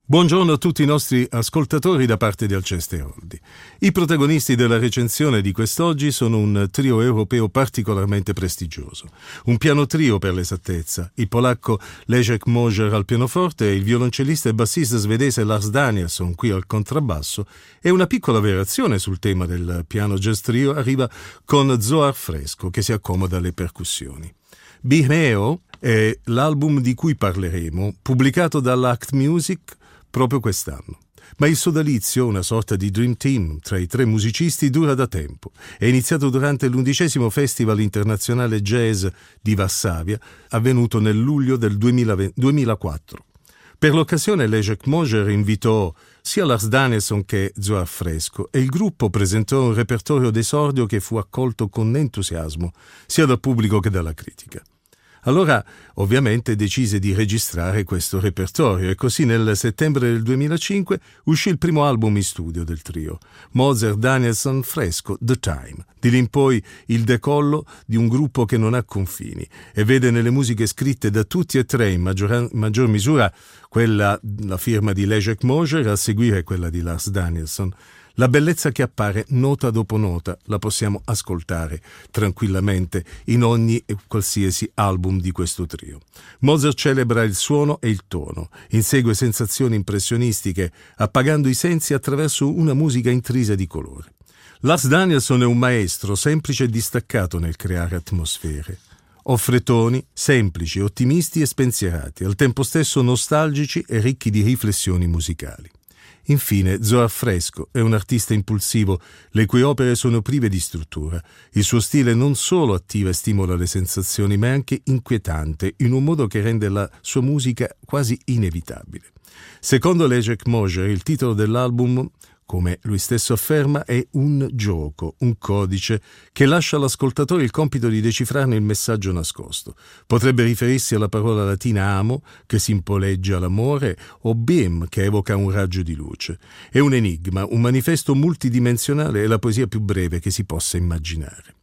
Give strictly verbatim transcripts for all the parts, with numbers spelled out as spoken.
Buongiorno a tutti i nostri ascoltatori da parte di Alceste Oldi. I protagonisti della recensione di quest'oggi sono un trio europeo particolarmente prestigioso. Un piano trio per l'esattezza, il polacco Leszek Moser al pianoforte e il violoncellista e bassista svedese Lars Danielsson qui al contrabbasso, e una piccola variazione sul tema del piano jazz trio arriva con Zohar Fresco che si accomoda alle percussioni. Bihemeo è l'album di cui parleremo, pubblicato dall'Act Music proprio quest'anno. Ma il sodalizio, una sorta di dream team tra i tre musicisti, dura da tempo. È iniziato durante l'undicesimo Festival Internazionale Jazz di Varsavia, avvenuto nel luglio del duemilaquattro. Per l'occasione Leszek Moser invitò sia Lars Danielsson che Zohar Fresco e il gruppo presentò un repertorio d'esordio che fu accolto con entusiasmo sia dal pubblico che dalla critica. Allora, ovviamente, decise di registrare questo repertorio e così nel settembre del duemilacinque uscì il primo album in studio del trio, Moser Danielsson Fresco The Time. Di lì in poi il decollo di un gruppo che non ha confini e vede nelle musiche scritte da tutti e tre, in maggior, maggior misura quella, la firma di Leszek Moser, a seguire quella di Lars Danielsson, la bellezza che appare nota dopo nota la possiamo ascoltare tranquillamente in ogni e qualsiasi album di questo trio. Moser celebra il suono e il tono, insegue sensazioni impressionistiche, appagando i sensi attraverso una musica intrisa di colore. Lars Danielsson è un maestro semplice e distaccato nel creare atmosfere. Offre toni semplici, ottimisti e spensierati, al tempo stesso nostalgici e ricchi di riflessioni musicali. Infine, Zohar Fresco è un artista impulsivo, le cui opere sono prive di struttura. Il suo stile non solo attiva e stimola le sensazioni, ma è anche inquietante, in un modo che rende la sua musica quasi inevitabile. Secondo Leszek Moser, il titolo dell'album, come lui stesso afferma, è un gioco, un codice che lascia all'ascoltatore il compito di decifrarne il messaggio nascosto. Potrebbe riferirsi alla parola latina amo, che simboleggia l'amore, o bim, che evoca un raggio di luce. È un enigma, un manifesto multidimensionale e la poesia più breve che si possa immaginare.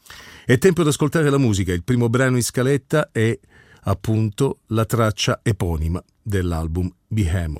È tempo di ascoltare la musica. Il primo brano in scaletta è, appunto, la traccia eponima dell'album Bihemeo.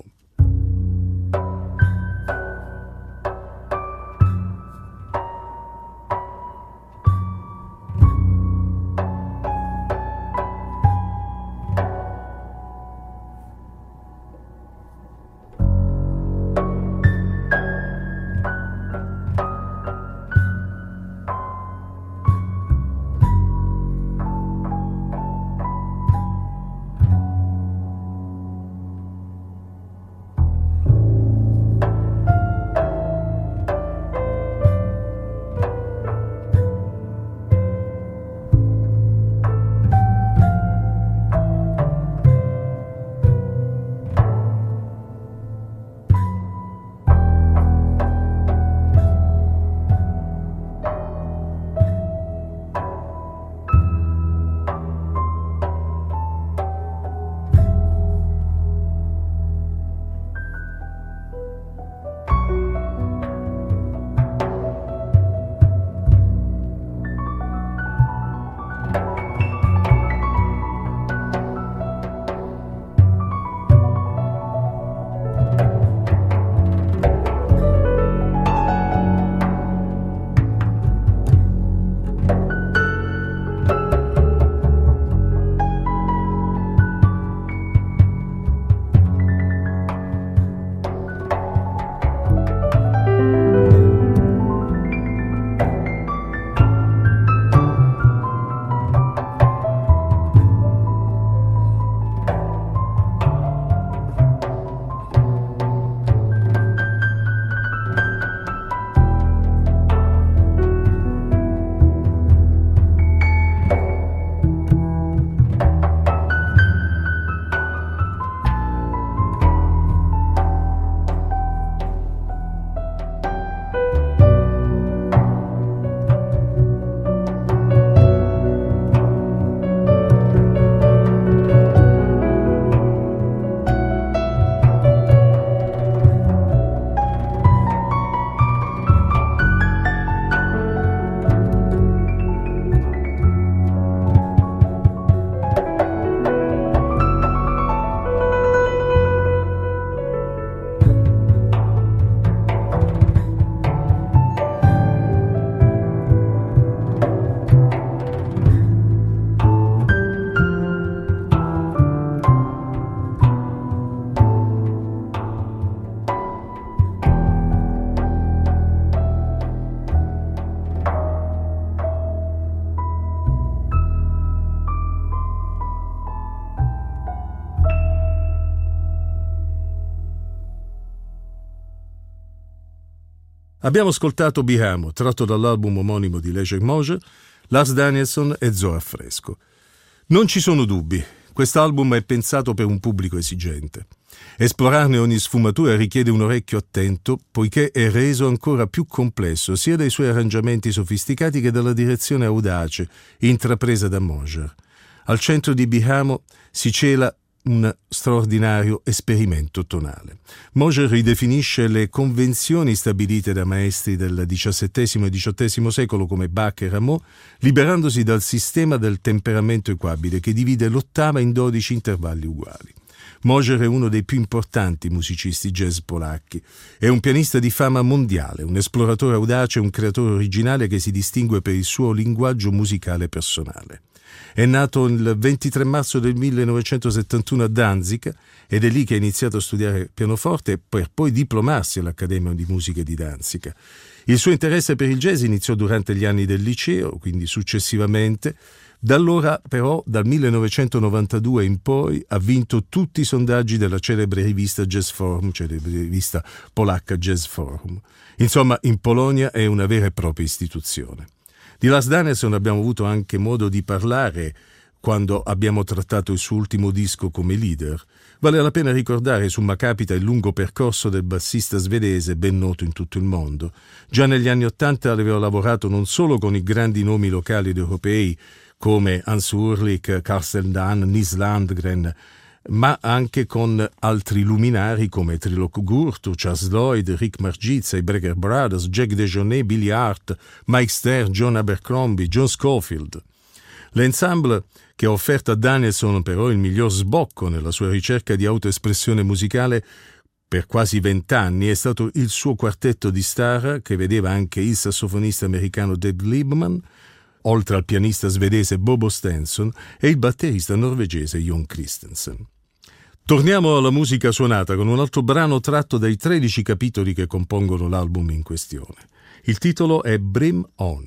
Abbiamo ascoltato Bihamo, tratto dall'album omonimo di Leger Moser, Lars Danielsson e Zohar Fresco. Non ci sono dubbi, quest'album è pensato per un pubblico esigente. Esplorarne ogni sfumatura richiede un orecchio attento, poiché è reso ancora più complesso sia dai suoi arrangiamenti sofisticati che dalla direzione audace intrapresa da Moser. Al centro di Bihamo si cela un straordinario esperimento tonale. Moser ridefinisce le convenzioni stabilite da maestri del diciassettesimo e diciottesimo secolo come Bach e Rameau, liberandosi dal sistema del temperamento equabile che divide l'ottava in dodici intervalli uguali. Moser è uno dei più importanti musicisti jazz polacchi. È un pianista di fama mondiale, un esploratore audace, un creatore originale che si distingue per il suo linguaggio musicale personale. È nato il ventitré marzo del millenovecentosettantuno a Danzica ed è lì che ha iniziato a studiare pianoforte per poi diplomarsi all'Accademia di Musica di Danzica. Il suo interesse per il jazz iniziò durante gli anni del liceo, quindi successivamente. Da allora, però, dal millenovecentonovantadue in poi, ha vinto tutti i sondaggi della celebre rivista Jazz Forum, celebre rivista polacca Jazz Forum. Insomma, in Polonia è una vera e propria istituzione. Di Lars Danielsson abbiamo avuto anche modo di parlare quando abbiamo trattato il suo ultimo disco come leader. Vale la pena ricordare Summa Capita il lungo percorso del bassista svedese ben noto in tutto il mondo. Già negli anni Ottanta aveva lavorato non solo con i grandi nomi locali ed europei come Hans Ulrich, Carsten Dahn, Nils Landgren, ma anche con altri luminari come Trilok Gurtu, Charles Lloyd, Rick Margizza, i Brecker Brothers, Jack DeJohnette, Billy Hart, Mike Stern, John Abercrombie, John Scofield. L'ensemble che ha offerto a Danielsson però il miglior sbocco nella sua ricerca di autoespressione musicale per quasi vent'anni è stato il suo quartetto di star, che vedeva anche il sassofonista americano David Liebman, oltre al pianista svedese Bobo Stenson e il batterista norvegese Jon Christensen. Torniamo alla musica suonata con un altro brano tratto dai tredici capitoli che compongono l'album in questione. Il titolo è Brim On.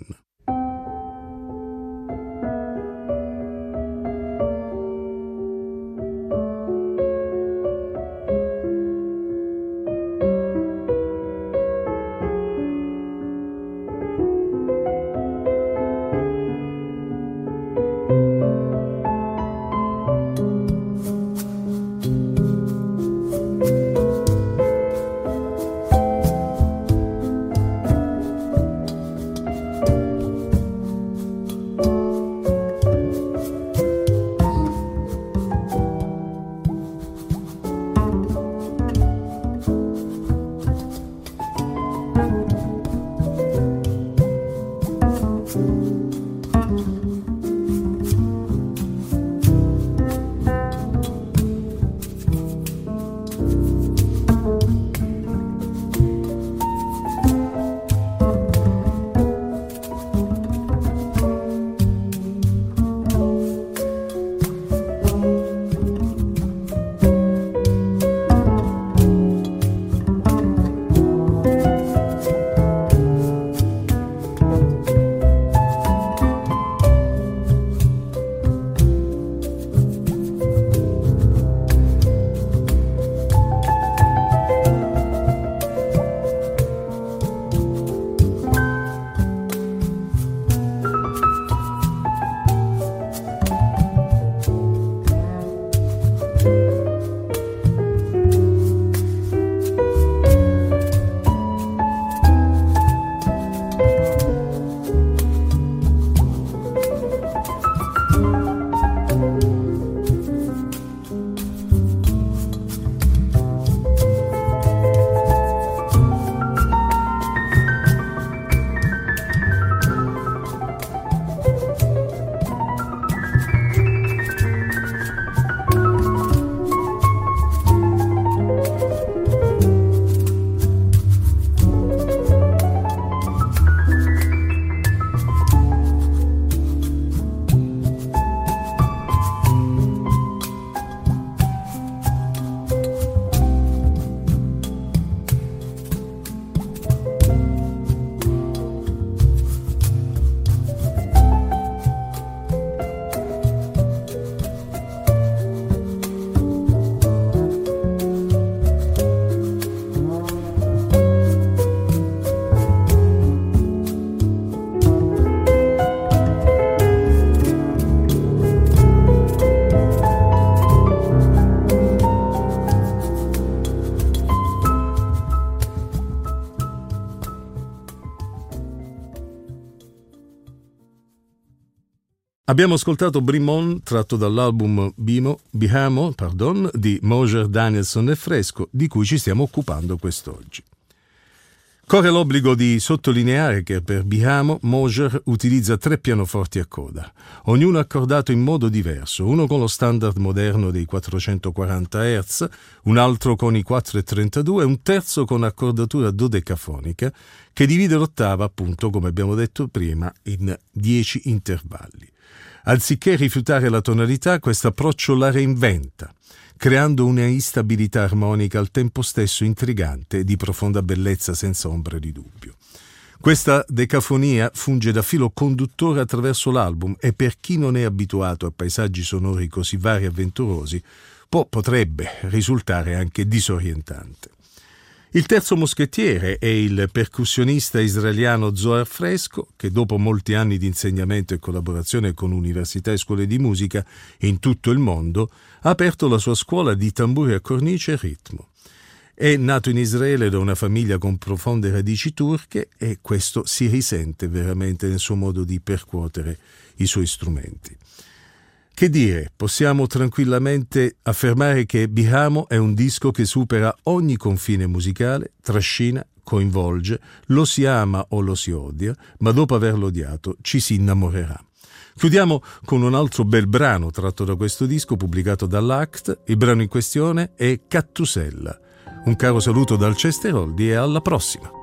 Abbiamo ascoltato Brimon, tratto dall'album Bimo, Bihamo pardon, di Mosher, Danielson e Fresco, di cui ci stiamo occupando quest'oggi. Corre l'obbligo di sottolineare che per Bihamo Mosher utilizza tre pianoforti a coda, ognuno accordato in modo diverso, uno con lo standard moderno dei quattrocentoquaranta hertz, un altro con i quattro e trentadue e un terzo con accordatura dodecafonica che divide l'ottava, appunto, come abbiamo detto prima, in dieci intervalli. Anziché rifiutare la tonalità, questo approccio la reinventa, creando una instabilità armonica al tempo stesso intrigante e di profonda bellezza senza ombra di dubbio. Questa decafonia funge da filo conduttore attraverso l'album e per chi non è abituato a paesaggi sonori così vari e avventurosi può, potrebbe risultare anche disorientante. Il terzo moschettiere è il percussionista israeliano Zohar Fresco, che dopo molti anni di insegnamento e collaborazione con università e scuole di musica in tutto il mondo, ha aperto la sua scuola di tamburi a cornice e ritmo. È nato in Israele da una famiglia con profonde radici turche e questo si risente veramente nel suo modo di percuotere i suoi strumenti. Che dire, possiamo tranquillamente affermare che Bihamo è un disco che supera ogni confine musicale, trascina, coinvolge, lo si ama o lo si odia, ma dopo averlo odiato ci si innamorerà. Chiudiamo con un altro bel brano tratto da questo disco pubblicato dall'A C T. Il brano in questione è Cattusella. Un caro saluto dal Cesteroldi e alla prossima!